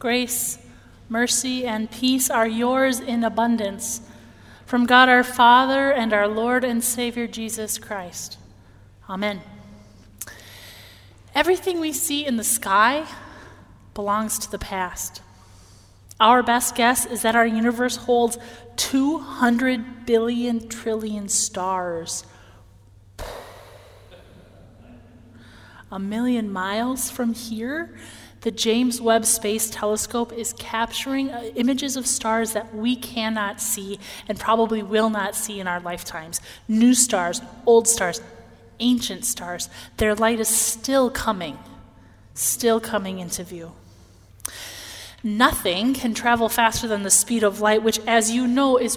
Grace, mercy, and peace are yours in abundance from God our Father and our Lord and Savior Jesus Christ. Amen. Everything we see in the sky belongs to the past. Our best guess is that our universe holds 200 billion trillion stars. 1,000,000 miles from here, the James Webb Space Telescope is capturing images of stars that we cannot see and probably will not see in our lifetimes. New stars, old stars, ancient stars. Their light is still coming into view. Nothing can travel faster than the speed of light, which, as you know, is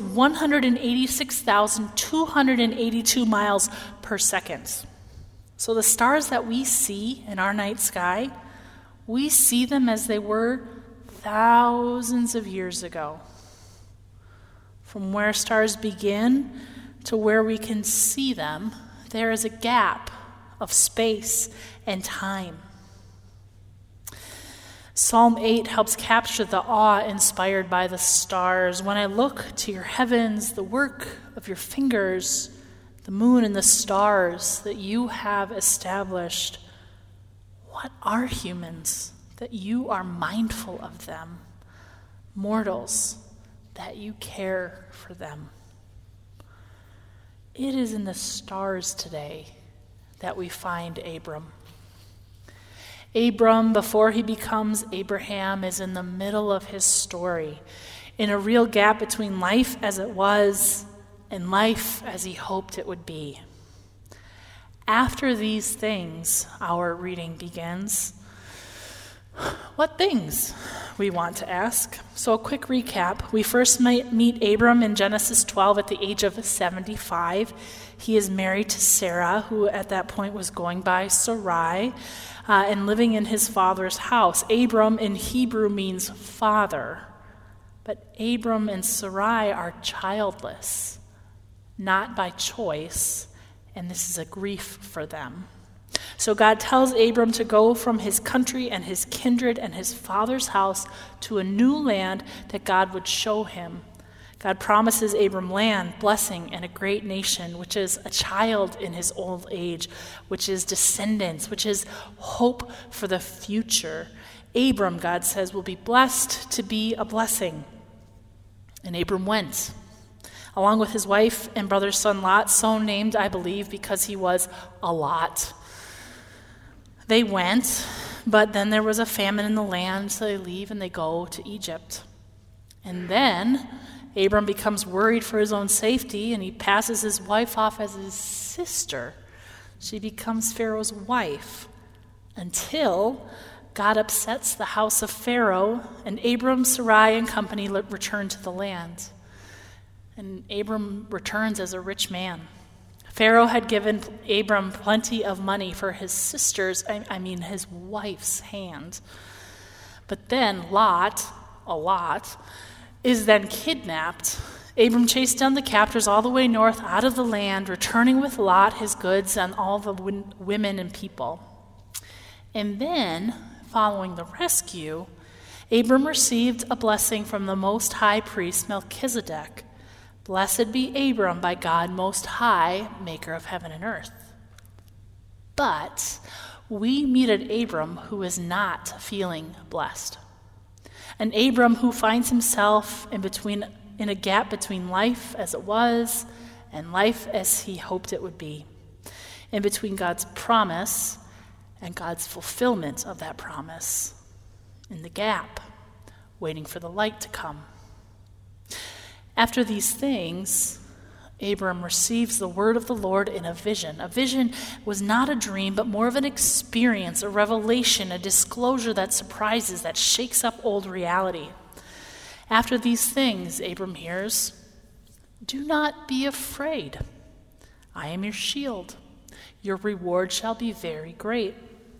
186,282 miles per second. So the stars that we see in our night sky, we see them as they were thousands of years ago. From where stars begin to where we can see them, there is a gap of space and time. Psalm 8 helps capture the awe inspired by the stars. When I look to your heavens, the work of your fingers, the moon and the stars that you have established, what are humans that you are mindful of them? Mortals, that you care for them. It is in the stars today that we find Abram. Abram, before he becomes Abraham, is in the middle of his story, in a real gap between life as it was and life as he hoped it would be. After these things, our reading begins. What things? We want to ask. So a quick recap. We first meet Abram in Genesis 12 at the age of 75. He is married to Sarah, who at that point was going by Sarai, and living in his father's house. Abram in Hebrew means father, but Abram and Sarai are childless, not by choice, and this is a grief for them. So God tells Abram to go from his country and his kindred and his father's house to a new land that God would show him. God promises Abram land, blessing, and a great nation, which is a child in his old age, which is descendants, which is hope for the future. Abram, God says, will be blessed to be a blessing. And Abram went, along with his wife and brother's son Lot, so named, I believe, because he was a lot. They went, but then there was a famine in the land, so they leave and they go to Egypt. And then Abram becomes worried for his own safety, and he passes his wife off as his sister. She becomes Pharaoh's wife until God upsets the house of Pharaoh, and Abram, Sarai, and company return to the land. And Abram returns as a rich man. Pharaoh had given Abram plenty of money for his sister's, his wife's hand. But then Lot, is then kidnapped. Abram chased down the captors all the way north out of the land, returning with Lot, his goods, and all the women and people. And then, following the rescue, Abram received a blessing from the Most High Priest Melchizedek. Blessed be Abram by God Most High, maker of heaven and earth. But we meet an Abram who is not feeling blessed. An Abram who finds himself in a gap between life as it was and life as he hoped it would be. In between God's promise and God's fulfillment of that promise. In the gap, waiting for the light to come. After these things, Abram receives the word of the Lord in a vision. A vision was not a dream, but more of an experience, a revelation, a disclosure that surprises, that shakes up old reality. After these things, Abram hears, "Do not be afraid. I am your shield. Your reward shall be very great."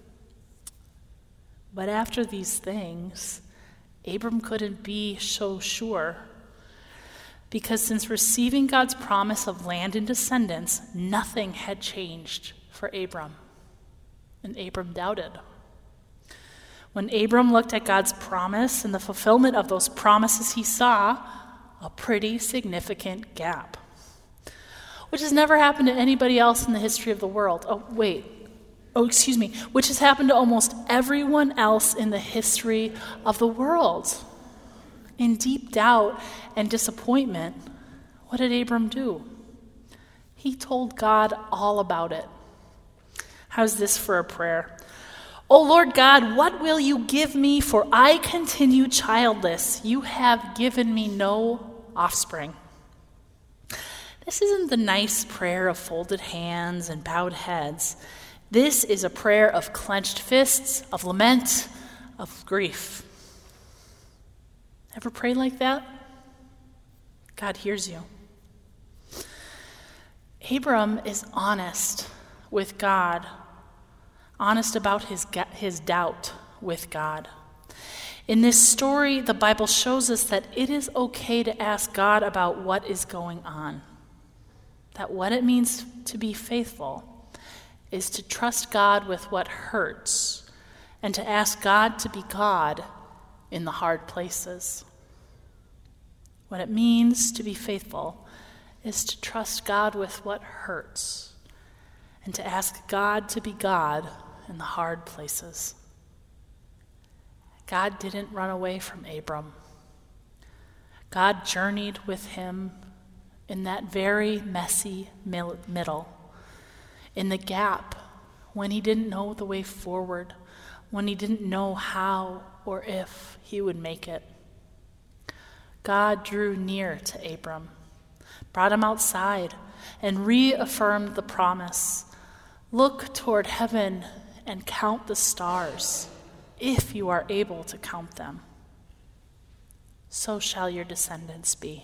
But after these things, Abram couldn't be so sure. Because since receiving God's promise of land and descendants, nothing had changed for Abram. And Abram doubted. When Abram looked at God's promise and the fulfillment of those promises, he saw a pretty significant gap, which has never happened to anybody else in the history of the world. Which has happened to almost everyone else in the history of the world. In deep doubt and disappointment, what did Abram do? He told God all about it. How's this for a prayer? "O Lord God, what will you give me? For I continue childless. You have given me no offspring." This isn't the nice prayer of folded hands and bowed heads. This is a prayer of clenched fists, of lament, of grief. Ever pray like that? God hears you. Abram is honest with God, honest about his doubt with God. In this story, the Bible shows us that it is okay to ask God about what is going on. That what it means to be faithful is to trust God with what hurts and to ask God to be God in the hard places. What it means to be faithful is to trust God with what hurts and to ask God to be God in the hard places. God didn't run away from Abram. God journeyed with him in that very messy middle, in the gap when he didn't know the way forward, when he didn't know how or if he would make it. God drew near to Abram, brought him outside, and reaffirmed the promise. Look toward heaven and count the stars, if you are able to count them. So shall your descendants be.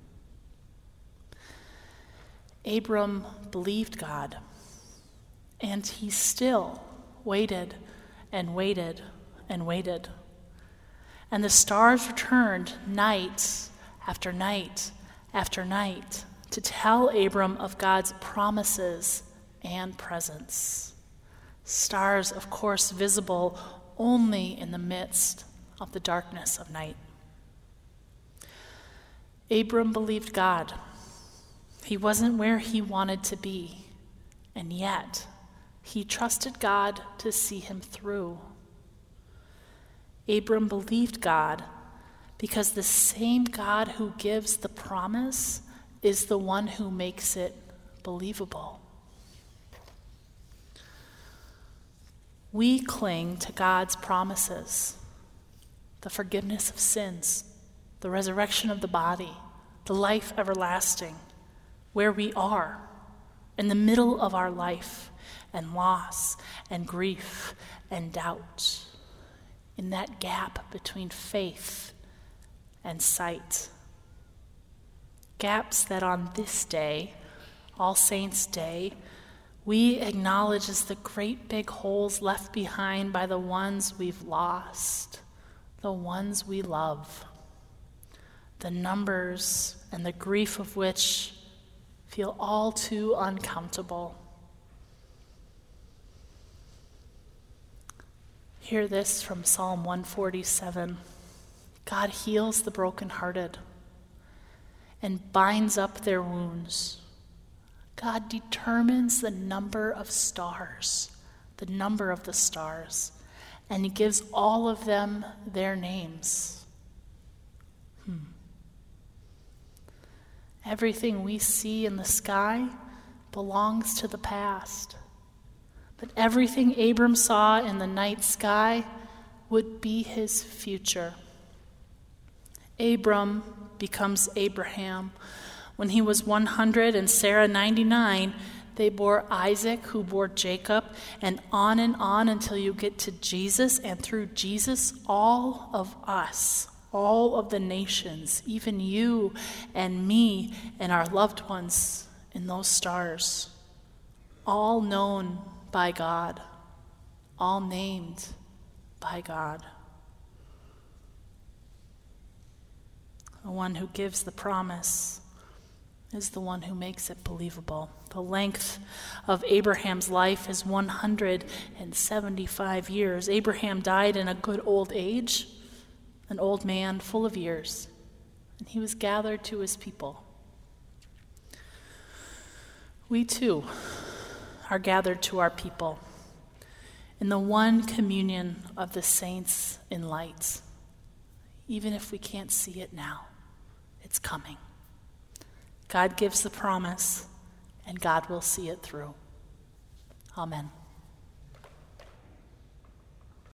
Abram believed God, and he still waited and waited and waited. And the stars returned night after night after night to tell Abram of God's promises and presence. Stars, of course, visible only in the midst of the darkness of night. Abram believed God. He wasn't where he wanted to be, and yet he trusted God to see him through. Abram believed God because the same God who gives the promise is the one who makes it believable. We cling to God's promises, the forgiveness of sins, the resurrection of the body, the life everlasting, where we are, in the middle of our life and loss and grief and doubt, in that gap between faith and sight. Gaps that on this day, All Saints' Day, we acknowledge as the great big holes left behind by the ones we've lost, the ones we love, the numbers and the grief of which feel all too uncountable. Hear this from Psalm 147. God heals the brokenhearted and binds up their wounds. God determines the number of stars, the number of the stars, and he gives all of them their names. Everything we see in the sky belongs to the past. But everything Abram saw in the night sky would be his future. Abram becomes Abraham. When he was 100 and Sarah 99, they bore Isaac, who bore Jacob, and on until you get to Jesus, and through Jesus, all of us, all of the nations, even you and me and our loved ones in those stars, all known by God, all named by God. The one who gives the promise, is the one who makes it believable. The length of Abraham's life is 175 years. Abraham died in a good old age, an old man full of years, and he was gathered to his people. We too are gathered to our people in the one communion of the saints in light. Even if we can't see it now, it's coming. God gives the promise, and God will see it through. Amen.